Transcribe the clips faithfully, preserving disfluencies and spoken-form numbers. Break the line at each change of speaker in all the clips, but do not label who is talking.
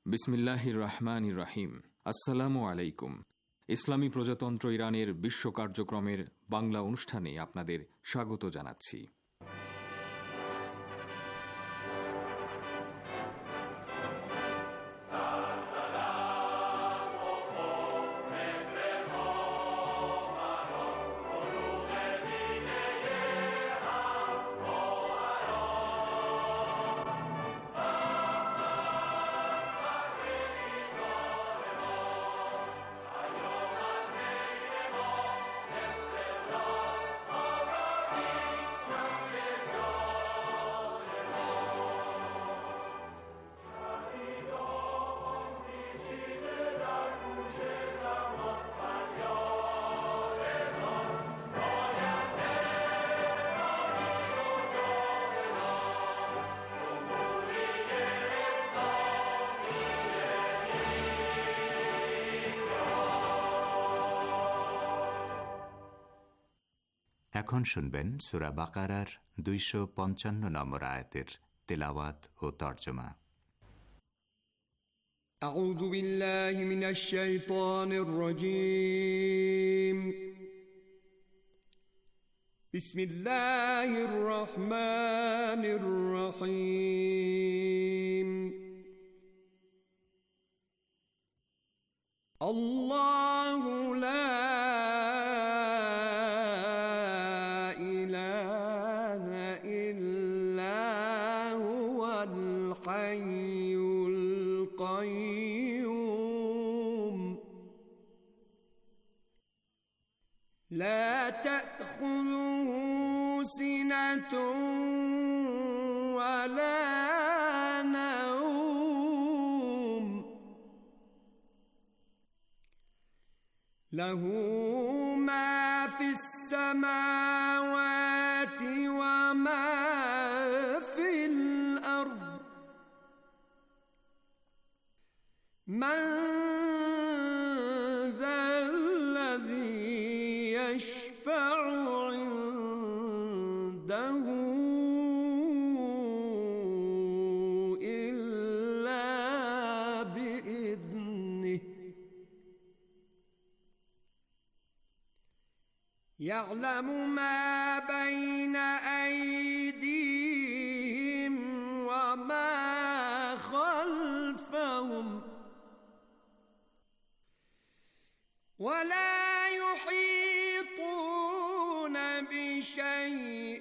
বিসমিল্লাহির রহমানির রহিম। আসসালামু আলাইকুম। ইসলামী প্রজাতন্ত্র ইরানের বিশ্ব কার্যক্রমের বাংলা অনুষ্ঠানে আপনাদের স্বাগত জানাচ্ছি।
এখন শুনবেন সূরা বাকারার দুইশো পঞ্চান্ন নম্বর আয়াতের তেলাওয়াত ও তর্জমা।
আউযু বিল্লাহি মিনাশ শাইতানির রাজীম। বিসমিল্লাহির রহমানির রহিম। আল্লাহু লা لا تأخذه سنة ولا نوم له ما في السماوات وما في الأرض من يشفع عنده إلا بإذنه يعلم ما بين أيديهم وما خلفهم ولا يحيطون بشيء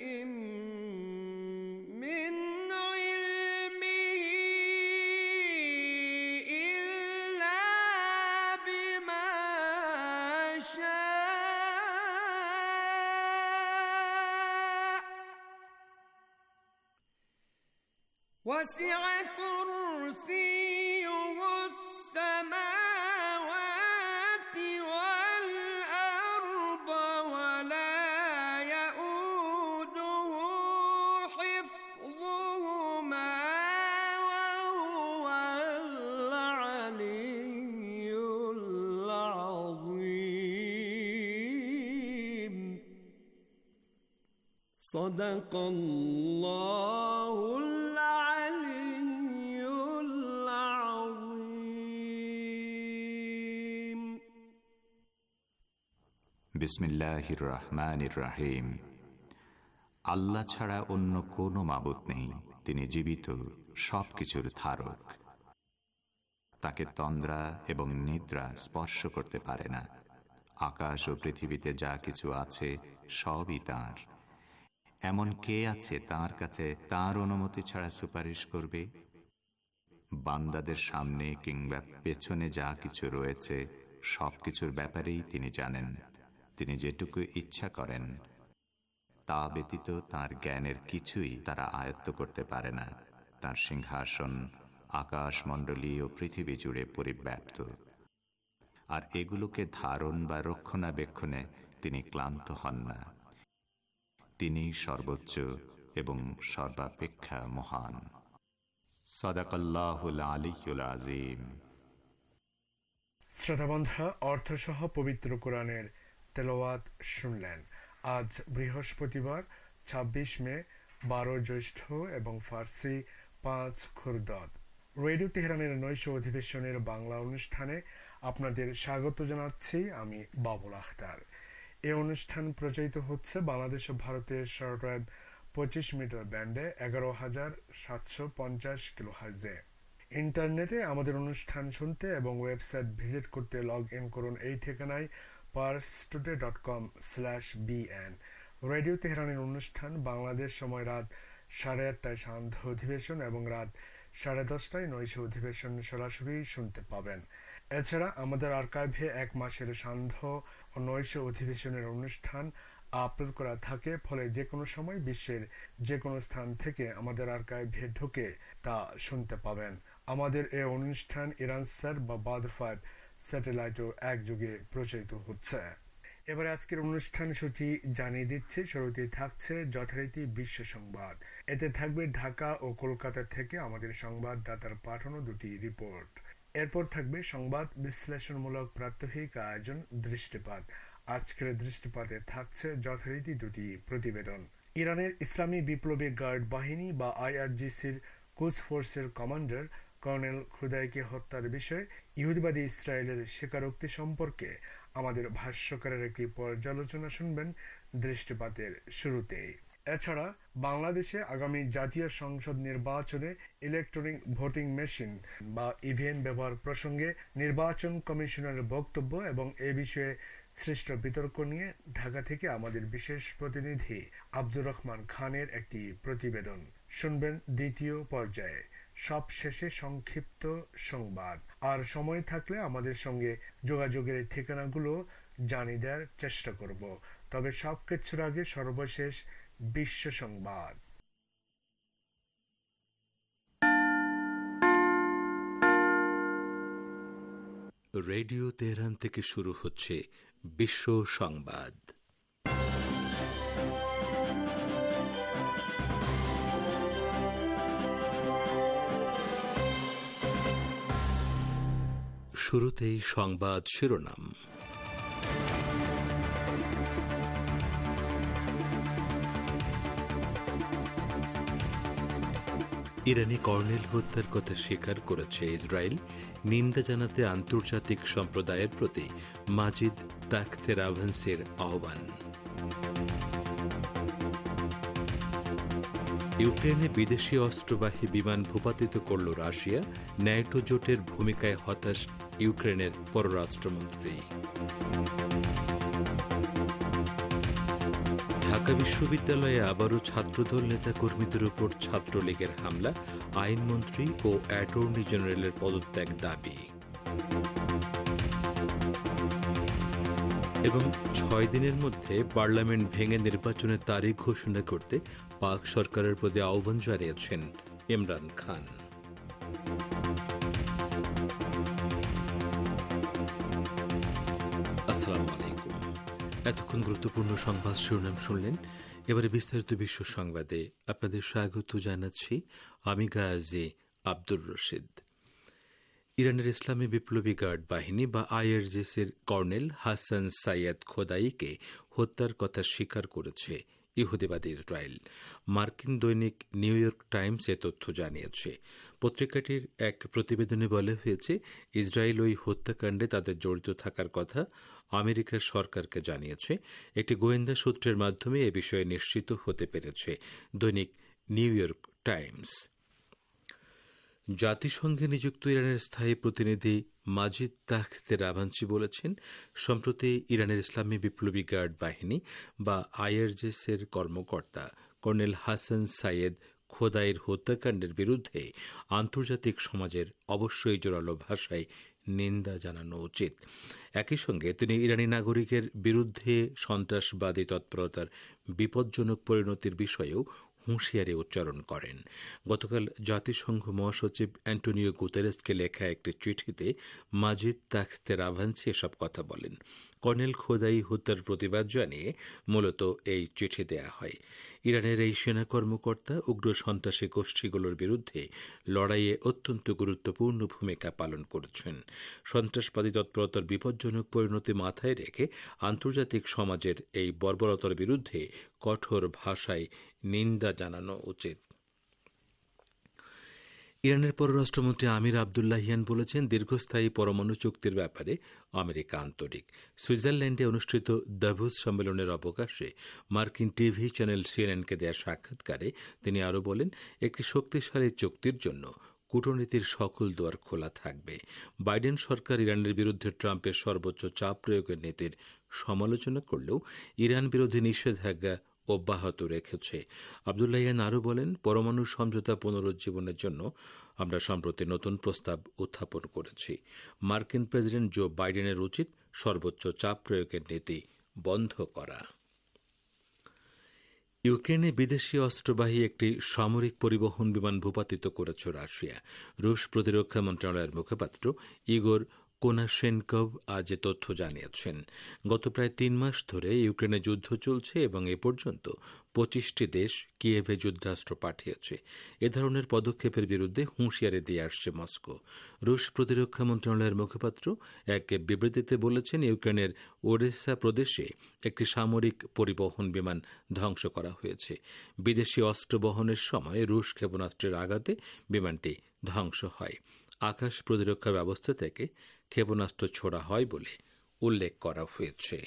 من علمه إلا بما شاء وسع كرسيه السماوات والأرض ولا يؤوده حفظهما وهو العلي العظيم. صدق الله العلي العظيم.
বিসমিল্লাহির রহমানির রহিম। আল্লাহ ছাড়া অন্য কোনো মাবুদ নেই, তিনি জীবিত, সব কিছুর ধারক। তাকে তন্দ্রা এবং নিদ্রা স্পর্শ করতে পারে না। আকাশ ও পৃথিবীতে যা কিছু আছে সবই তাঁর। এমন কে আছে তাঁর কাছে তাঁর অনুমতি ছাড়া সুপারিশ করবে? বান্দাদের সামনে কিংবা পেছনে যা কিছু রয়েছে সব কিছুর ব্যাপারেই তিনি জানেন। তিনি যেটুকু ইচ্ছা করেন তা ব্যতীত তাঁর জ্ঞানের কিছুই তারা আয়ত্ত করতে পারে না। তাঁর সিংহাসন আকাশমণ্ডলী ও পৃথিবী জুড়ে পরিব্যাপ্ত, আর এগুলোকে ধারণ বা রক্ষণাবেক্ষণে তিনি ক্লান্ত হন না। তিনি সর্বোচ্চ এবং সর্বাপেক্ষা মহান। সাদাকাল্লাহুল আলিয়্যুল আযীম।
শ্রোতাবন্ধুরা, অর্থসহ পবিত্র কোরআনের তেলাওয়াত শুনলেন। আজ বৃহস্পতিবার ছাব্বিশ মে, বারো জ্যৈষ্ঠ এবং ফার্সি পাঁচ খুরদদ। রেডিও তেহরানের নৈশ অধিবেশনের বাংলা অনুষ্ঠানে আপনাদের স্বাগত জানাচ্ছি আমি বাবুল আখতার। এই অনুষ্ঠান প্রচারিত হচ্ছে বাংলাদেশ ও ভারতের শর্টওয়েভ পঁচিশ মিটার ব্যান্ডে এগারো হাজার সাতশো পঞ্চাশ কিলোহার্টজে। ইন্টারনেটে আমাদের অনুষ্ঠান শুনতে এবং ওয়েবসাইট ভিজিট করতে লগ ইন করুন এই ঠিকানায় Pars today dot com slash B N. Radio তেহরানের অনুষ্ঠান বাংলাদেশ সময় রাত সাড়ে আটটায় সান্ধ্য অধিবেশন এবং রাত সাড়ে দশটায় নৈশ অধিবেশন সরাসরি শুনতে পাবেন। এছাড়া আমাদের আর্কাইভে এক মাসের সান্ধ্য ও নৈশ অধিবেশনের অনুষ্ঠান আপলোড করা থাকে, ফলে যে কোনো সময় বিশ্বের যে কোনো স্থান থেকে আমাদের আর্কাইভে ঢুকে তা শুনতে পাবেন। আমাদের এই অনুষ্ঠান ইরানসাট বা বাদর ফাইভ স্যাটেলাইটও একযোগে প্রচারিত হচ্ছে। এবারে আজকের অনুষ্ঠান সূচি জানিয়ে দিচ্ছে। শুরুতে থাকছে যথারীতি বিশ্ব সংবাদ। এতে থাকবে ঢাকা ও কলকাতা থেকে আমাদের সংবাদদাতার পাঠানো দুটি রিপোর্ট। এরপর থাকবে সংবাদ বিশ্লেষণমূলক প্রাত্যহিক আয়োজন দৃষ্টিপাত। আজকের দৃষ্টিপাতে থাকছে যথারীতি দুটি প্রতিবেদন। ইরানের ইসলামী বিপ্লবী গার্ড বাহিনী বা আইআরজিসির কুদস ফোর্সের কমান্ডার কর্নেল খুদাইকে হত্যার বিষয়ে ইহুদিবাদী ইসরায়েলের স্বীকারোক্তি সম্পর্কে আমাদের ভাষ্যকারের একটি পর্যালোচনা শুনবেন দৃষ্টিপাতের শুরুতেই। এছাড়া বাংলাদেশে আগামী জাতীয় সংসদ নির্বাচনে ইলেকট্রনিক ভোটিং মেশিন বা ইভিএম ব্যবহার প্রসঙ্গে নির্বাচন কমিশনের বক্তব্য এবং এ বিষয়ে সৃষ্ট বিতর্ক নিয়ে ঢাকা থেকে আমাদের বিশেষ প্রতিনিধি আব্দুর রহমান খানের একটি প্রতিবেদন শুনবেন দ্বিতীয় পর্যায়ে। সব শেষে সংক্ষিপ্ত সংবাদ। আর সময় থাকলে আমাদের সঙ্গে যোগাযোগের ঠিকানাগুলো জানিয়ে দেওয়ার চেষ্টা করব। তবে সবকিছুর আগে সর্বশেষ বিশ্ব সংবাদ।
রেডিও তেহরান থেকে শুরু হচ্ছে বিশ্ব সংবাদ। শুরুতেই সংবাদ শিরোনাম। ইরানি কর্নেল হত্যার কথা স্বীকার করেছে ইসরায়েল। নিন্দা জানাতে আন্তর্জাতিক সম্প্রদায়ের প্রতি মাজিদ তাখতেরাভান্সির আহ্বান। ইউক্রেনে বিদেশি অস্ত্রবাহী বিমান ভূপাতিত করল রাশিয়া। ন্যাটো জোটের ভূমিকায় হতাশ ইউক্রেনের পররাষ্ট্রমন্ত্রী। ঢাকা বিশ্ববিদ্যালয়ে আবারও ছাত্রদল নেতা কর্মীদের উপর ছাত্রলীগের হামলা। আইনমন্ত্রী ও অ্যাটর্নি জেনারেলের পদত্যাগ দাবি। এবং ছয় দিনের মধ্যে পার্লামেন্ট ভেঙে নির্বাচনের তারিখ ঘোষণা করতে পাক সরকারের প্রতি আহ্বান জানিয়েছেন ইমরান খান। আসসালামু আলাইকুম। এতক্ষণ গুরুত্বপূর্ণ সংবাদ শিরোনাম শুনলেন। এবারে বিস্তারিত বিশ্ব সংবাদে আপনাদের স্বাগত জানাচ্ছি আমি গাজী আব্দুর রশিদ। ইরানের ইসলামী বিপ্লবী গার্ড বাহিনী বা আইআরজিসির কর্নেল হাসান সাইয়াদ খোদাইকে হত্যার কথা স্বীকার করেছে ইহুদিবাদী ইসরায়েল। মার্কিন দৈনিক নিউ ইয়র্ক টাইমস এ তথ্য জানিয়েছে। পত্রিকাটির এক প্রতিবেদনে বলা হয়েছে, ইসরায়েল ওই হত্যাকাণ্ডে তাদের জড়িত থাকার কথা আমেরিকার সরকারকে জানিয়েছে। একটি গোয়েন্দা সূত্রের মাধ্যমে এ বিষয়ে নিশ্চিত হতে পেরেছে দৈনিক নিউ ইয়র্ক টাইমস। জাতিসংঘে নিযুক্ত ইরানের স্থায়ী প্রতিনিধি মাজিদ তাখতেরাভান্সি বলেছেন, সম্প্রতি ইরানের ইসলামী বিপ্লবী গার্ড বাহিনী বা আইআরজিসির কর্মকর্তা কর্নেল হাসান সাইয়েদ খোদাইয়ের হত্যাকাণ্ডের বিরুদ্ধে আন্তর্জাতিক সমাজের অবশ্যই জোরালো ভাষায় নিন্দা জানানো উচিত। একই সঙ্গে তিনি ইরানি নাগরিকের বিরুদ্ধে সন্ত্রাসবাদী তৎপরতার বিপজ্জনক পরিণতির বিষয়েও হুঁশিয়ারি উচ্চারণ করেন। গতকাল জাতিসংঘ মহাসচিব অ্যান্টোনিও গুতেরেসকে লেখা একটি চিঠিতে মাজিদ তাখতেরাভান্সি এসব কথা বলেন। কর্নেল খোদাই হত্যার প্রতিবাদ জানিয়ে মূলত এই চিঠি দেয়া হয়। ইরানের এই সেনা কর্মকর্তা উগ্র সন্ত্রাসী গোষ্ঠীগুলোর বিরুদ্ধে লড়াইয়ে অত্যন্ত গুরুত্বপূর্ণ ভূমিকা পালন করেছেন। সন্ত্রাসবাদী তৎপরতার বিপজ্জনক পরিণতি মাথায় রেখে আন্তর্জাতিক সমাজের এই বর্বরতার বিরুদ্ধে কঠোর ভাষায় নিন্দা জানানো উচিত। ইরানের পররাষ্ট্রমন্ত্রী আমির আবদুল্লাহিয়ান বলেছেন, দীর্ঘস্থায়ী পরমাণু চুক্তির ব্যাপারে আমেরিকা আন্তরিক। সুইজারল্যান্ডে অনুষ্ঠিত দাভোস সম্মেলনের অবকাশে মার্কিন টিভি চ্যানেল সিএনএনকে দেয়া সাক্ষাৎকারে তিনি আরও বলেন, একটি শক্তিশালী চুক্তির জন্য কূটনীতির সকল দুয়ার খোলা থাকবে। বাইডেন সরকার ইরানের বিরুদ্ধে ট্রাম্পের সর্বোচ্চ চাপ প্রয়োগের নীতির সমালোচনা করলেও ইরান বিরোধী নিষেধাজ্ঞা অব্যাহত রেখেছে। আবদুল্লাহিয়ান আরও বলেন, পরমাণু সমঝোতা পুনরুজ্জীবনের জন্য আমরা সম্প্রতি নতুন প্রস্তাব উত্থাপন করেছি। মার্কিন প্রেসিডেন্ট জো বাইডেনের উচিত সর্বোচ্চ চাপ প্রয়োগের নীতি বন্ধ করা। ইউক্রেনে বিদেশি অস্ত্রবাহী একটি সামরিক পরিবহন বিমান ভূপাতিত করেছে রাশিয়া। রুশ প্রতিরক্ষা মন্ত্রণালয়ের মুখপাত্র ইগোর কোনাশেনকভ আজ এ তথ্য জানিয়েছেন। গত প্রায় তিন মাস ধরে ইউক্রেনে যুদ্ধ চলছে এবং এ পর্যন্ত পঁচিশটি দেশ কিয়েভে যুদ্ধাস্ত্র পাঠিয়েছে। এ ধরনের পদক্ষেপের বিরুদ্ধে হুঁশিয়ারি দিয়ে আসছে মস্কো। রুশ প্রতিরক্ষা মন্ত্রণালয়ের মুখপাত্র এক বিবৃতিতে বলেছেন, ইউক্রেনের ওডেসা প্রদেশে একটি সামরিক পরিবহন বিমান ধ্বংস করা হয়েছে। বিদেশি অস্ত্র বহনের সময় রুশ ক্ষেপণাস্ত্রের আঘাতে বিমানটি ধ্বংস হয়। আকাশ প্রতিরক্ষা ব্যবস্থা থেকে ক্ষেপণাস্ত্র ছোড়া হয় বলে উল্লেখ করা হয়েছে।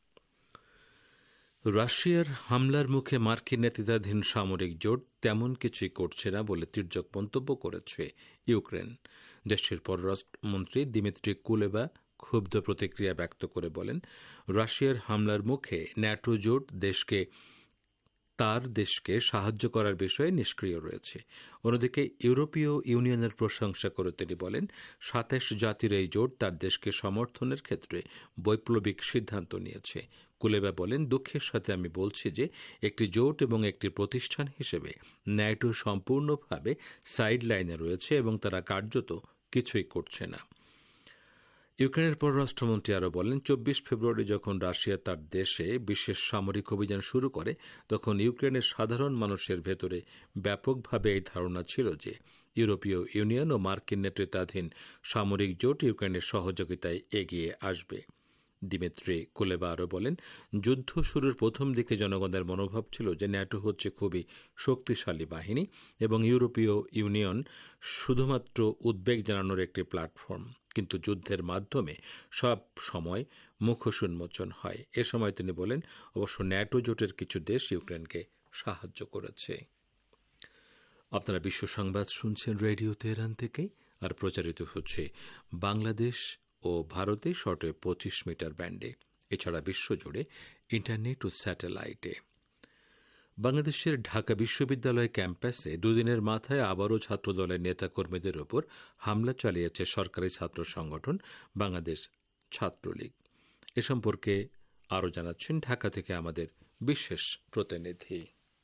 রাশিয়ার হামলার মুখে মার্কিন নেতৃত্বাধীন সামরিক জোট তেমন কিছুই করছে না বলে তীর্যক মন্তব্য করেছে ইউক্রেন। দেশটির পররাষ্ট্রমন্ত্রী দিমিত্রি কুলেবা ক্ষুব্ধ প্রতিক্রিয়া ব্যক্ত করে বলেন, রাশিয়ার হামলার মুখে ন্যাটো জোট দেশকে তার দেশকে সাহায্য করার বিষয়ে নিষ্ক্রিয় রয়েছে। অন্যদিকে ইউরোপীয় ইউনিয়নের প্রশংসা করে তিনি বলেন, সাতাশ জাতির এই জোট তার দেশকে সমর্থনের ক্ষেত্রে বৈপ্লবিক সিদ্ধান্ত নিয়েছে। কুলেবা বলেন, দুঃখের সাথে আমি বলছি যে একটি জোট এবং একটি প্রতিষ্ঠান হিসেবে ন্যাটো সম্পূর্ণভাবে সাইড লাইনে রয়েছে এবং তারা কার্যত কিছুই করছে না। ইউক্রেনের পররাষ্ট্রমন্ত্রী আরও বলেন, চব্বিশ ফেব্রুয়ারি যখন রাশিয়া তার দেশে বিশেষ সামরিক অভিযান শুরু করে, তখন ইউক্রেনের সাধারণ মানুষের ভেতরে ব্যাপকভাবে এই ধারণা ছিল যে ইউরোপীয় ইউনিয়ন ও মার্কিন নেতৃত্বাধীন সামরিক জোট ইউক্রেনের সহযোগিতায় এগিয়ে আসবে। দিমিত্রি কুলেবা আরও বলেন, যুদ্ধ শুরুর প্রথম দিকে জনগণের মনোভাব ছিল যে ন্যাটো হচ্ছে খুবই শক্তিশালী বাহিনী এবং ইউরোপীয় ইউনিয়ন শুধুমাত্র উদ্বেগ জানানোর একটি প্ল্যাটফর্ম, কিন্তু যুদ্ধের মাধ্যমে সব সময় মুখোশ উন্মোচন হয়। এ সময় তিনি বলেন, অবশ্য ন্যাটো জোটের কিছু দেশ ইউক্রেনকে সাহায্য করেছে। আপনারা বিশ্ব সংবাদ শুনছেন রেডিও তেহরান থেকে, আর প্রচারিত হচ্ছে বাংলাদেশ ও ভারতে শর্টওয়েভ পঁচিশ মিটার ব্যান্ডে, এছাড়া বিশ্বজুড়ে ইন্টারনেট ও স্যাটেলাইটে। বাংলাদেশের ঢাকা বিশ্ববিদ্যালয় ক্যাম্পাসে দুদিনের মাথায় আবারও ছাত্রদলের নেতাকর্মীদের ওপর হামলা চালিয়েছে সরকারি ছাত্র সংগঠন বাংলাদেশ ছাত্রলীগ। এ সম্পর্কে আরও জানাচ্ছেন ঢাকা থেকে আমাদের বিশেষ প্রতিনিধি।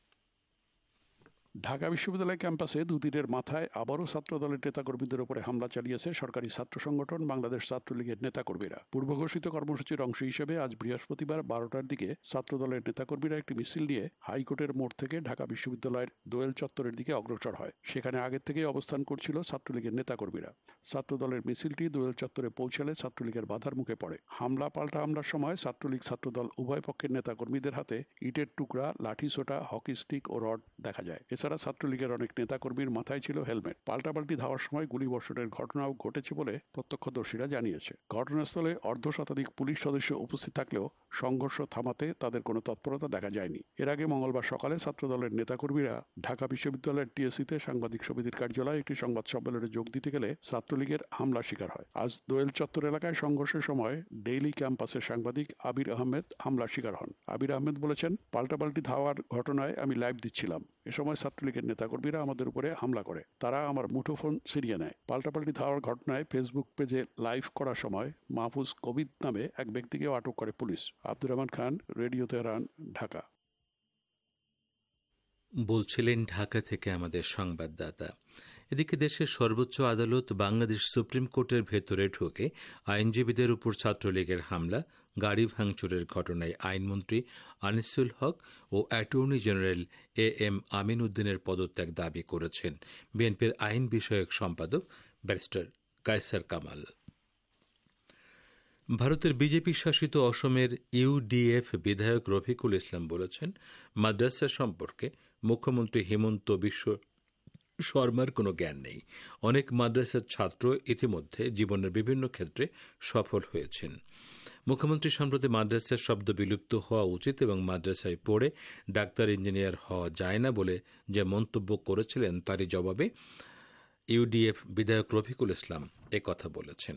ঢাকা বিশ্ববিদ্যালয় ক্যাম্পাসে দুদিনের মাথায় আবারও ছাত্রদলের নেতাকর্মীদের উপরে হামলা চালিয়েছে সরকারি ছাত্র সংগঠন বাংলাদেশ ছাত্রলীগের নেতাকর্মীরা। পূর্বঘোষিত কর্মসূচির অংশ হিসেবে আজ বৃহস্পতিবার বারোটার দিকে ছাত্রদলের নেতাকর্মীরা একটি মিছিল নিয়ে হাইকোর্টের মোড় থেকে ঢাকা বিশ্ববিদ্যালয়ের দোয়েল চত্বরের দিকে অগ্রসর হয়। সেখানে আগের থেকেই অবস্থান করছিল ছাত্রলীগের নেতাকর্মীরা। ছাত্রদলের মিছিলটি দোয়েল চত্বরে পৌঁছালে ছাত্রলীগের বাধার মুখে পড়ে। হামলা পাল্টা হামলার সময় ছাত্রলীগ ছাত্রদল উভয় পক্ষের নেতাকর্মীদের হাতে ইটের টুকরা, লাঠি সোটা, হকি স্টিক ও রড দেখা যায়। এছাড়া ছাত্রলীগের অনেক নেতাকর্মীর মাথায় ছিল হেলমেট। পাল্টাপাল্টি ধাওয়ার সময় গুলিবর্ষণের ঘটনাও ঘটেছে বলে প্রত্যক্ষদর্শীরা জানিয়েছে। ঘটনাস্থলে অর্ধ শতাধিক পুলিশ সদস্য উপস্থিত থাকলেও সংঘর্ষ থামাতে তাদের কোনো তৎপরতা দেখা যায়নি। এর আগে মঙ্গলবার সকালে ছাত্রদলের নেতাকর্মীরা ঢাকা বিশ্ববিদ্যালয়ের টিএসসিতে সাংবাদিক সমিতির কার্যালয়ে একটি সংবাদ সম্মেলনে যোগ দিতে গেলে ছাত্রলীগের হামলার শিকার হয়। আজ দোয়েল চত্বর এলাকায় সংঘর্ষের সময় ডেইলি ক্যাম্পাসের সাংবাদিক আবির আহমেদ হামলার শিকার হন। আবির আহমেদ বলেছেন, পাল্টাপাল্টি ধাওয়ার ঘটনায় আমি লাইভ দিচ্ছিলাম। এ সময় ছাত্রলীগের নেতাকর্মীরা আমাদের উপরে হামলা করে। তারা আমার মুঠোফোন ছিনিয়ে নেয়। পাল্টাপাল্টি ধাওয়ার ঘটনায় ফেসবুক পেজে লাইভ করার সময় মাহফুজ কবির নামে এক ব্যক্তিকে আটক করে পুলিশ। Abdur Rahman Khan, radio Tehran, Dhaka.
বলছিলেন ঢাকা থেকে আমাদের সংবাদদাতা। এদিকে দেশের সর্বোচ্চ আদালত বাংলাদেশ সুপ্রিম কোর্টের ভেতরে ঢুকে আইনজীবীদের উপর ছাত্রলীগের হামলা, গাড়ি ভাঙচুরের ঘটনায় আইনমন্ত্রী আনিসুল হক ও attorney general A M Amin উদ্দিনের পদত্যাগ দাবি করেছেন বিএনপির আইন বিষয়ক সম্পাদক ব্যারিস্টার কায়সার কামাল। ভারতের বিজেপি শাসিত অসমের ইউডিএফ বিধায়ক রফিকুল ইসলাম বলেছেন, মাদ্রাসা সম্পর্কে মুখ্যমন্ত্রী হিমন্ত বিশ্ব শর্মার কোনো জ্ঞান নেই। অনেক মাদ্রাসার ছাত্র ইতিমধ্যে জীবনের বিভিন্ন ক্ষেত্রে সফল হয়েছেন। মুখ্যমন্ত্রী সম্প্রতি মাদ্রাসার শব্দ বিলুপ্ত হওয়া উচিত এবং মাদ্রাসায় পড়ে ডাক্তার ইঞ্জিনিয়ার হওয়া যায় না বলে যে মন্তব্য করেছিলেন, তারই জবাবে ইউডিএফ বিধায়ক রফিকুল ইসলাম একথা বলেছেন।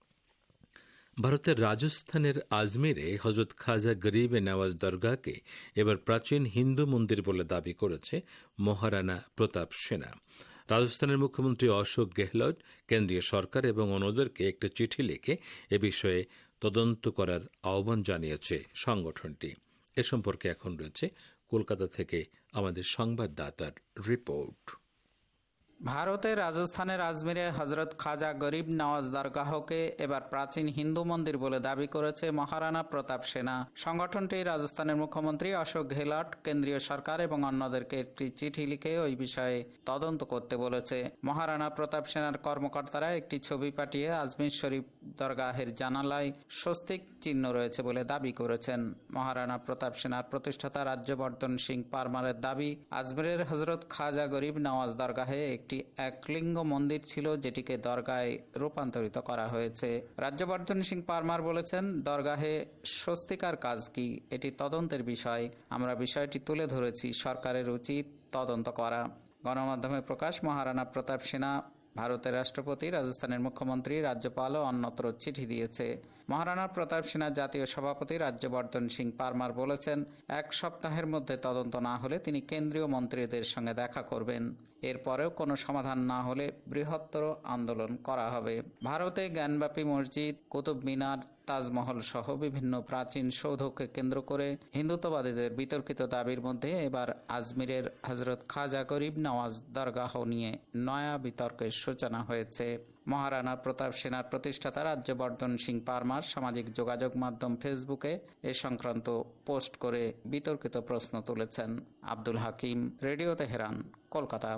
ভারতের রাজস্থানের আজমিরে হজরত খাজা গরিব নওয়াজ দরগাহকে এবার প্রাচীন হিন্দু মন্দির বলে দাবি করেছে মহারানা প্রতাপ সেনা। রাজস্থানের মুখ্যমন্ত্রী অশোক গেহলট কেন্দ্রীয় সরকার এবং অন্যদেরকে একটি চিঠি লিখে এ বিষয়ে তদন্ত করার আহ্বান জানিয়েছে সংগঠনটি। এ সম্পর্কে এখন রয়েছে কলকাতা থেকে আমাদের সংবাদদাতার রিপোর্ট।
ভারতের রাজস্থানের আজমিরে হজরত খাজা গরিব নওয়াজ দরগাহকে এবার প্রাচীন হিন্দু মন্দির বলে দাবি করেছে মহারানা প্রতাপ সেনা। সংগঠনটি রাজস্থানের মুখ্যমন্ত্রী অশোক গেহলট কেন্দ্রীয় সরকার এবং অন্যদেরকে একটি চিঠি লিখে ওই বিষয়ে তদন্ত করতে বলেছে। মহারানা প্রতাপ সেনার কর্মকর্তারা একটি ছবি পাঠিয়ে আজমির শরীফ দরগাহের জানালায় স্বস্তিক চিহ্ন রয়েছে বলে দাবি করেছেন। মহারানা প্রতাপ সেনার প্রতিষ্ঠাতা রাজ্যবর্ধন সিং পারমারের দাবি, আজমিরের হজরত খাজা গরিব নওয়াজ দরগাহে একটি একলিঙ্গ মন্দির ছিল, যেটিকে দরগায় রূপান্তরিত করা হয়েছে। রাজ্যবর্ধন সিং পারমার বলেছেন, দরগাহে স্বস্তিকার কাজ কি, এটি তদন্তের বিষয়। আমরা বিষয়টি তুলে ধরেছি, সরকারের উচিত তদন্ত করা। গণমাধ্যমে প্রকাশ, মহারানা প্রতাপ সেনা ভারতের রাষ্ট্রপতি, রাজস্থানের মুখ্যমন্ত্রী, রাজ্যপাল ও অন্যত্র চিঠি দিয়েছে। মহারানা প্রতাপ সেনা জাতীয় সভাপতি রাজ্যবর্ধন সিং পারমার বলেছেন, এক সপ্তাহের মধ্যে তদন্ত না হলে তিনি কেন্দ্রীয় মন্ত্রীদের সঙ্গে দেখা করবেন। এরপরেও কোনো সমাধান না হলে বৃহত্তর আন্দোলন করা হবে। ভারতে জ্ঞানব্যাপী মসজিদ, কুতুব মিনার, তাজমহল সহ বিভিন্ন প্রাচীন সৌধকে কেন্দ্র করে হিন্দুত্ববাদীদের বিতর্কিত দাবির মধ্যে এবার আজমিরের হজরত খাজা গরিব নওয়াজ দরগাহ নিয়ে নয়া বিতর্কের সূচনা হয়েছে। মহারানা প্রতাপ সেনার প্রতিষ্ঠাতা রাজ্যবর্ধন সিং পারমার সামাজিক যোগাযোগ মাধ্যম ফেসবুকে এ সংক্রান্ত পোস্ট করে বিতর্কিত প্রশ্ন তুলেছেন। Abdul Hakim, radio Tehran, Kolkata.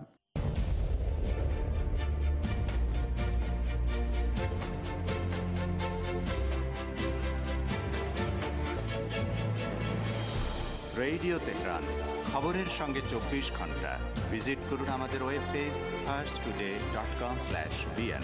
Radio Tehran, খবরের সঙ্গে চব্বিশ ঘন্টা। ভিজিট করুন আমাদের web page Pars today dot com slash B N.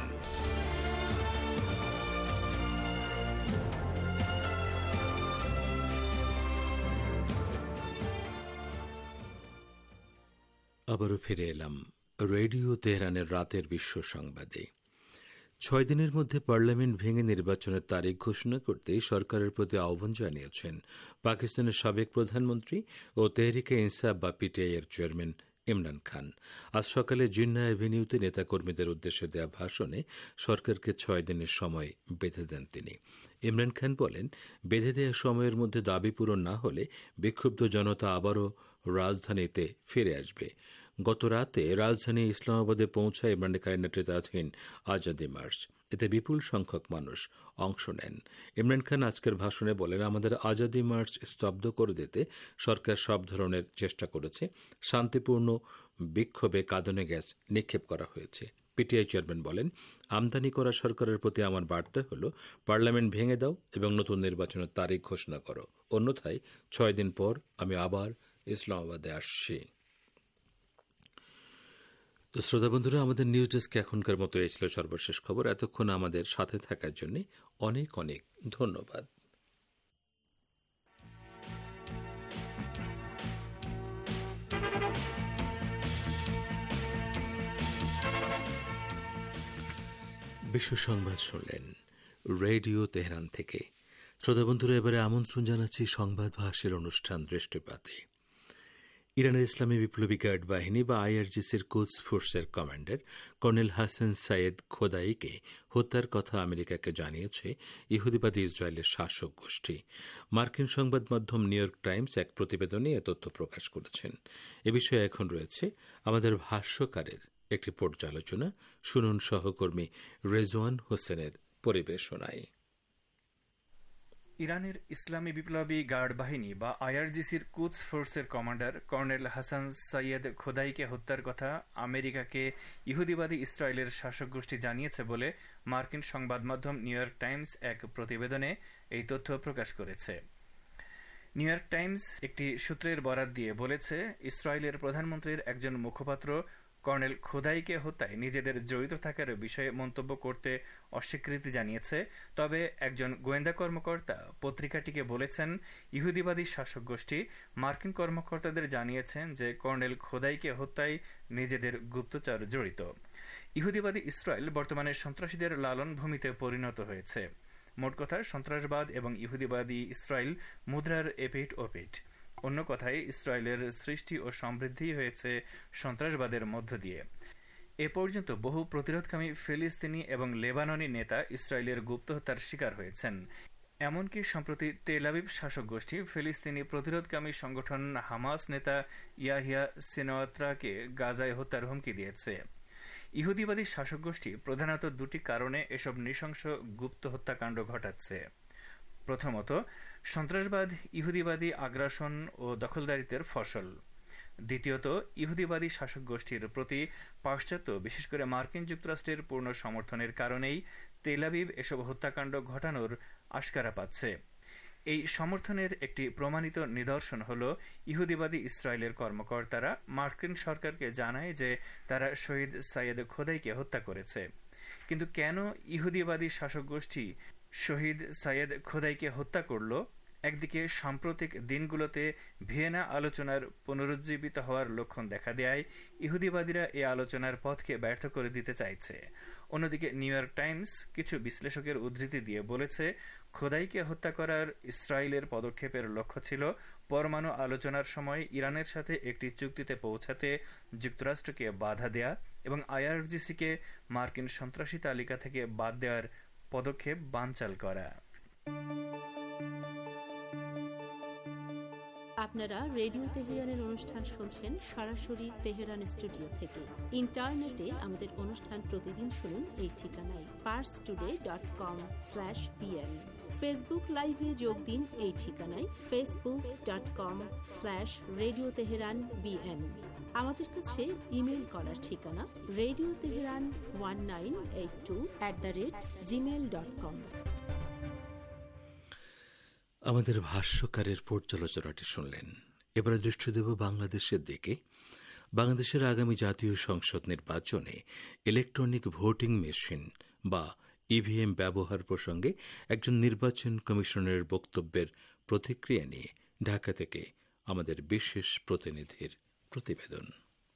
আবারও ফিরে এলাম রেডিও তেহরানের রাতের বিশ্ব সংবাদে। ছয় দিনের মধ্যে পার্লামেন্ট ভেঙে নির্বাচনের তারিখ ঘোষণা করতে সরকারের প্রতি আহ্বান জানিয়েছেন পাকিস্তানের সাবেক প্রধানমন্ত্রী ও তেহরিকে ইনসাফ বা পিটিআই এর চেয়ারম্যান ইমরান খান। আজ সকালে জিন্না অ্যাভিনিউতে নেতাকর্মীদের উদ্দেশ্যে দেওয়া ভাষণে সরকারকে ছয় দিনের সময় বেঁধে দেন তিনি। ইমরান খান বলেন, বেঁধে দেওয়া সময়ের মধ্যে দাবি পূরণ না হলে বিক্ষুব্ধ জনতা আবারও রাজধানীতে ফিরে আসবে। গত রাতে রাজধানী ইসলামাবাদে পৌঁছায় ইমরান খানের নেতৃত্বাধীন আজাদি মার্চ। এতে বিপুল সংখ্যক মানুষ অংশ নেন। ইমরান খান আজকের ভাষণে বলেন, আমাদের আজাদি মার্চ স্তব্ধ করে দিতে সরকার সব ধরনের চেষ্টা করেছে। শান্তিপূর্ণ বিক্ষোভে কাঁদনে গ্যাস নিক্ষেপ করা হয়েছে। পিটিআই চেয়ারম্যান বলেন, আমদানি করা সরকারের প্রতি আমার বার্তা হল, পার্লামেন্ট ভেঙে দাও এবং নতুন নির্বাচনের তারিখ ঘোষণা করো, অন্যথায় ছয় দিন পর আমি আবার ইসলামাবাদে আসছি। তো শ্রোতা বন্ধুরা, আমাদের নিউজ ডেস্কে এখনকার মতো এই ছিল সর্বশেষ খবর। এতক্ষণ আমাদের সাথে থাকার জন্য অনেক অনেক ধন্যবাদ। বিশ্ব সংবাদ শুনলেন রেডিও তেহরান থেকে। শ্রোতা বন্ধুরা, এবারে আমন্ত্রণ জানাচ্ছি সংবাদ ভাষের অনুষ্ঠান দৃষ্টিপাতে। ইরানের ইসলামী বিপ্লবী গার্ড বাহিনী বা আইআরজিসির কুদস ফোর্সের কমান্ডার কর্নেল হাসান সাইয়েদ খোদাইকে হত্যার কথা আমেরিকাকে জানিয়েছে ইহুদিবাদী ইসরায়েলের শাসক গোষ্ঠী। মার্কিন সংবাদ মাধ্যম নিউ ইয়র্ক টাইমস এক প্রতিবেদনে এ তথ্য প্রকাশ করেছেন। এ বিষয়ে এখন রয়েছে আমাদের ভাষ্যকারের একটি পর্যালোচনা। শুনুন সহকর্মী রেজওয়ান হোসেনের পরিবেশনায়।
ইরানের ইসলামী বিপ্লবী গার্ড বাহিনী বা আইআরজিসির কুদস ফোর্সের কমান্ডার কর্নেল হাসান সাইয়েদ খোদাইকে হত্যার কথা আমেরিকাকে ইহুদিবাদী ইসরায়েলের শাসক গোষ্ঠী জানিয়েছে বলে মার্কিন সংবাদ মাধ্যম নিউ ইয়র্ক টাইমস এক প্রতিবেদনে এই তথ্য প্রকাশ করেছে। নিউ ইয়র্ক টাইমস একটি সূত্রের বরাত দিয়ে বলেছে, ইসরায়েলের প্রধানমন্ত্রীর একজন মুখপাত্র কর্নেল খোদাইকে হত্যায় নিজেদের জড়িত থাকার বিষয়ে মন্তব্য করতে অস্বীকৃতি জানিয়েছে। তবে একজন গোয়েন্দা কর্মকর্তা পত্রিকাটিকে বলেছেন, ইহুদিবাদী শাসক গোষ্ঠী মার্কিন কর্মকর্তাদের জানিয়েছেন যে কর্নেল খোদাইকে হত্যায় নিজেদের গুপ্তচর জড়িত। ইহুদিবাদী ইসরায়েল বর্তমানে সন্ত্রাসীদের লালন ভূমিতে পরিণত হয়েছে। মোট কথা, সন্ত্রাসবাদ এবং ইহুদিবাদী ইসরায়েল মুদ্রার এপিঠ ওপিঠ। অন্য কথায়, ইসরায়েলের সৃষ্টি ও সমৃদ্ধি হয়েছে সন্ত্রাসবাদের মধ্য দিয়ে। এ পর্যন্ত বহু প্রতিরোধকামী ফিলিস্তিনি এবং লেবাননি নেতা ইসরায়েলের গুপ্ত হত্যার শিকার হয়েছেন। এমনকি সম্প্রতি তেল আবিব শাসক গোষ্ঠী ফিলিস্তিনি প্রতিরোধকামী সংগঠন হামাস নেতা ইয়াহিয়া সিনওয়াত্রাকে গাজায় হত্যার হুমকি দিয়েছে। ইহুদিবাদী শাসক গোষ্ঠী প্রধানত দুটি কারণে এসব নৃশংস গুপ্ত হত্যাকাণ্ড ঘটাচ্ছে। প্রথমত, সন্ত্রাসবাদ ইহুদিবাদী আগ্রাসন ও দখলদারিত্বের ফসল। দ্বিতীয়ত, ইহুদিবাদী শাসক গোষ্ঠীর প্রতি পাশ্চাত্য, বিশেষ করে মার্কিন যুক্তরাষ্ট্রের পূর্ণ সমর্থনের কারণেই তেল আবিব এসব হত্যাকাণ্ড ঘটানোর আশকারা পাচ্ছে। এই সমর্থনের একটি প্রমাণিত নিদর্শন হল, ইহুদিবাদী ইসরায়েলের কর্মকর্তারা মার্কিন সরকারকে জানায় যে তারা শহীদ সাইয়েদ খোদাইকে হত্যা করেছে। কিন্তু কেন ইহুদিবাদী শাসক গোষ্ঠী শহীদ সাইয়েদ খোদাইকে হত্যা করল? একদিকে সাম্প্রতিক দিনগুলোতে ভিয়েনা আলোচনার পুনরুজ্জীবিত হওয়ার লক্ষণ দেখা দেয় ইহুদিবাদীরা এই আলোচনার পথকে ব্যর্থ করে দিতে চাইছে। অন্যদিকে নিউ ইয়র্ক টাইমস কিছু বিশ্লেষকের উদ্ধৃতি দিয়ে বলেছে, খোদাইকে হত্যা করার ইসরায়েলের পদক্ষেপের লক্ষ্য ছিল পরমাণু আলোচনার সময় ইরানের সাথে একটি চুক্তিতে পৌঁছাতে যুক্তরাষ্ট্রকে বাধা দেয়া এবং আইআরজিসিকে মার্কিন সন্ত্রাসী তালিকা থেকে বাদ দেওয়ার পদক্ষেপ বানচাল করা।
আপনারা রেডিও তেহরানের অনুষ্ঠান শুনছেন সরাসরি তেহরান স্টুডিও থেকে। ইন্টারনেটে আমাদের অনুষ্ঠান প্রতিদিন শুনুন এই ঠিকানায় Pars today dot com slash B N. Facebook লাইভে যোগ দিন এই ঠিকানায় Facebook dot com slash radio Tehran B N. আমাদের কাছে ইমেল করার ঠিকানা radio Tehran one nine eight two at the rate Gmail dot com.
আমাদের ভাষ্যকারের পর্যালোচনাটি শুনলেন। এবারে দৃষ্টি দেব বাংলাদেশের দিকে। বাংলাদেশের আগামী জাতীয় সংসদ নির্বাচনে ইলেকট্রনিক ভোটিং মেশিন বা ইভিএম ব্যবহার প্রসঙ্গে একজন নির্বাচন কমিশনারের বক্তব্যের প্রতিক্রিয়া নিয়ে ঢাকা থেকে আমাদের বিশেষ প্রতিনিধির প্রতিবেদন।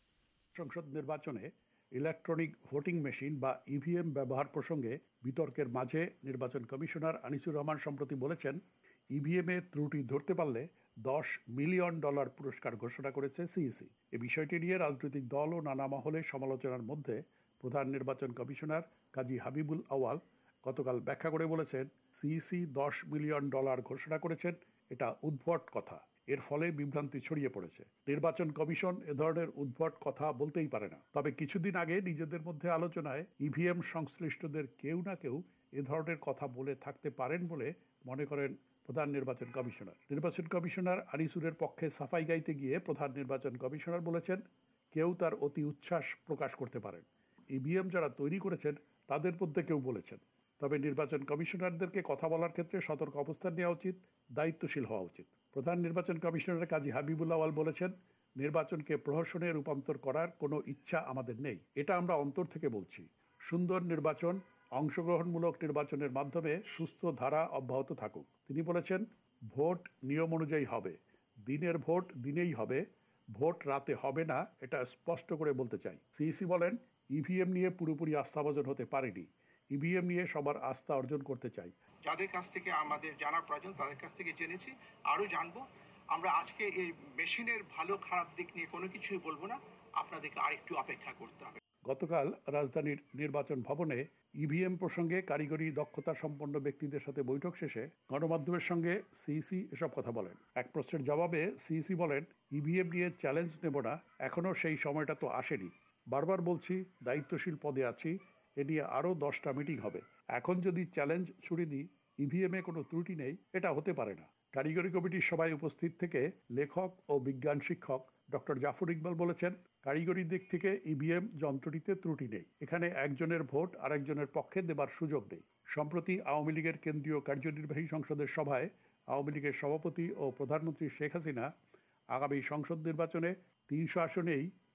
সংসদ নির্বাচনে ইলেকট্রনিক ভোটিং মেশিন বা ইভিএম ব্যবহার প্রসঙ্গে বিতর্কের মাঝে নির্বাচন কমিশনার আনিসুর রহমান সম্প্রতি বলেছেন, ইভিএম এ ত্রুটি ধরতে পারলে দশ মিলিয়ন ডলার পুরস্কার ঘোষণা করেছে সিইসি। এ বিষয়টি নিয়ে রাজনৈতিক দল ও নানা মহলে সমালোচনার মধ্যে প্রধান নির্বাচন কমিশনার কাজী হাবিবুল আওয়াল গতকাল ব্যাখ্যা করে বলেছেন, সিইসি দশ মিলিয়ন ডলার ঘোষণা করেছেন, এটা উদ্ভট কথা। এর ফলে বিভ্রান্তি ছড়িয়ে পড়েছে। নির্বাচন কমিশন এ ধরনের উদ্ভট কথা বলতেই পারে না। তবে কিছুদিন আগে নিজেদের মধ্যে আলোচনায় ইভিএম সংশ্লিষ্টদের কেউ না কেউ এ ধরনের কথা বলে থাকতে পারেন বলে মনে করেন প্রধান নির্বাচন কমিশনার। নির্বাচন কমিশনার আনিসুরের পক্ষে সাফাই গাইতে গিয়ে প্রধান নির্বাচন কমিশনার বলেছেন, কেউ তার অতি উচ্ছ্বাস প্রকাশ করতে পারেন। ইভিএম যারা তৈরি করেছেন তাদের মধ্যে কেউ বলেছেন। তবে নির্বাচন কমিশনারদেরকে কথা বলার ক্ষেত্রে সতর্ক অবস্থান নেওয়া উচিত, দায়িত্বশীল হওয়া উচিত। প্রধান নির্বাচন কমিশনার কাজী হাবিবুল আওয়াল বলেছেন, নির্বাচনকে প্রহসনে রূপান্তর করার কোনো ইচ্ছা আমাদের নেই। এটা আমরা অন্তর থেকে বলছি। সুন্দর নির্বাচন, অংশগ্রহণমূলক নির্বাচনের মাধ্যমে সুস্থ ধারা অব্যাহত থাকুক। তিনি বলেছেন, ভোট নিয়ম অনুযায়ী হবে, দিনের ভোট দিনেই হবে, ভোট রাতে হবে না, এটা স্পষ্ট করে বলতে চাই। সিইসি বলেন, ইভিএম নিয়ে পুরোপুরি আস্থাভাজন হতে পারেনি। ইভিএম নিয়ে সবার আস্থা অর্জন করতে চাই।
যাদের কাছ থেকে আমাদের জানার প্রয়োজন তাদের কাছ থেকে জেনেছি, আরো জানবো। আমরা আজকে এই মেশিনের ভালো খারাপ দিক নিয়ে কোনো কিছুই বলবো না, আপনাদেরকে আরেকটু অপেক্ষা করতে হবে।
গতকাল রাজধানীর নির্বাচন ভবনে ইভিএম প্রসঙ্গে কারিগরি দক্ষতা সম্পন্ন ব্যক্তিদের সাথে বৈঠক শেষে গণমাধ্যমের সঙ্গে সিইসি এসব কথা বলেন। এক প্রশ্নের জবাবে সিইসি বলেন, ইভিএম নিয়ে চ্যালেঞ্জ নেব না, এখনো সেই সময়টা তো আসেনি। বারবার বলছি, দায়িত্বশীল পদে আছি, এ নিয়ে আরো দশটা মিটিং হবে। এখন যদি চ্যালেঞ্জ ছুড়ে দিই ইভিএম এ কোনো ত্রুটি নেই, এটা হতে পারে না। কারিগরি কমিটির সভায় উপস্থিত থেকে লেখক ও বিজ্ঞান শিক্ষক ডক্টর জাফর ইকবাল বলেছেন, কারিগরি দিক থেকে ইভিএম যন্ত্রটিতে ত্রুটি নেই। এখানে একজনের ভোট আরেকজনের পক্ষে দেবার সুযোগ নেই। সম্প্রতি আওয়ামী লীগের কেন্দ্রীয় কার্যনির্বাহী সংসদের সভায় আওয়ামী লীগের সভাপতি ও প্রধানমন্ত্রী শেখ হাসিনা আগামী সংসদ নির্বাচনে তিনশো আসনেই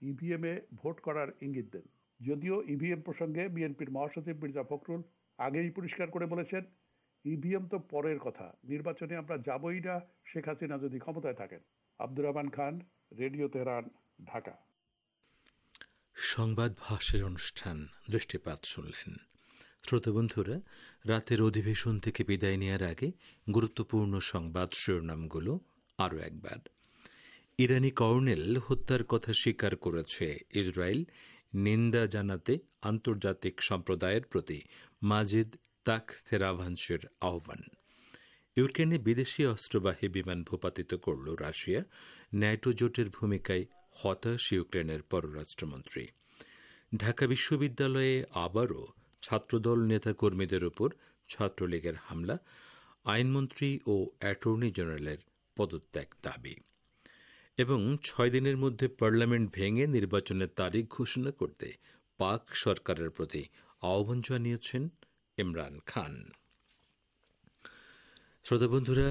ইভিএমে ভোট করার ইঙ্গিত দেন। যদিও ইভিএম প্রসঙ্গে বিএনপির মহাসচিব মির্জা ফখরুল আগেই পরিষ্কার করে বলেছেন, ইভিএম তো পরের কথা, নির্বাচনে আমরা যাবই না শেখ হাসিনা যদি ক্ষমতায় থাকেন। Abdur Rahman Khan, radio Tehran, Dhaka.
সংবাদ ভাষের অনুষ্ঠান দৃষ্টিপাত শুনলেন। শ্রোতাবন্ধুরা, রাতের অধিবেশন থেকে বিদায় নেওয়ার আগে গুরুত্বপূর্ণ সংবাদ শিরোনামগুলো আরও একবার। ইরানি কর্নেল হত্যার কথা স্বীকার করেছে ইসরায়েল, নিন্দা জানাতে আন্তর্জাতিক সম্প্রদায়ের প্রতি মাজিদ তাখতেরাভাঞ্চের আহ্বান। ইউক্রেনে বিদেশি অস্ত্রবাহী বিমান ভূপাতিত করল রাশিয়া, ন্যাটো জোটের ভূমিকায় হতাশ ইউক্রেনের পররাষ্ট্রমন্ত্রী। ঢাকা বিশ্ববিদ্যালয়ে আবারও ছাত্রদল নেতাকর্মীদের উপর ছাত্রলীগের হামলা, আইনমন্ত্রী ও অ্যাটর্নি জেনারেলের পদত্যাগ দাবি। এবং ছয় দিনের মধ্যে পার্লামেন্ট ভেঙে নির্বাচনের তারিখ ঘোষণা করতে পাক সরকারের প্রতি আহ্বান জানিয়েছেন ইমরান খান। শ্রোতাবন্ধুরা,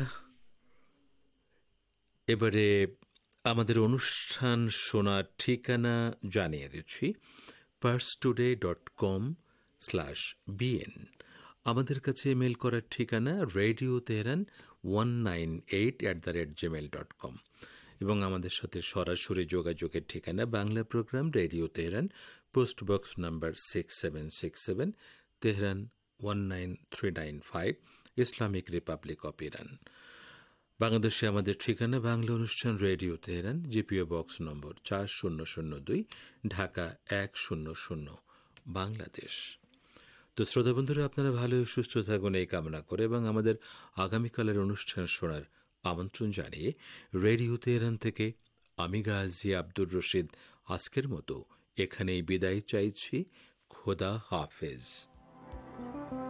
এবারে আমাদের অনুষ্ঠান শোনার ঠিকানা জানিয়ে দিচ্ছি। Pars today dot com slash B N. আমাদের কাছে ইমেল করার ঠিকানা radio Tehran one nine eight at the rate Gmail dot com এবং আমাদের সাথে সরাসরি যোগাযোগের ঠিকানা Bangla programme radio Tehran, post box number six seven six seven, Tehran one nine three nine five, Islamic republic of Iran. বাংলাদেশে আমাদের ঠিকানা বাংলা অনুষ্ঠান radio Tehran, GPO box number চার শূন্য শূন্য দুই, ঢাকা এক শূন্য শূন্য, বাংলাদেশ। তো শ্রোতাবন্ধুরা, আপনারা ভালো সুস্থ থাকুন এই কামনা করে এবং আমাদের আগামীকালের অনুষ্ঠান শোনার আমন্ত্রণ জানিয়ে রেডিও তেহরান থেকে আমি গাজী আব্দুর রশিদ আজকের মতো এখানেই বিদায় চাইছি। খোদা হাফেজ।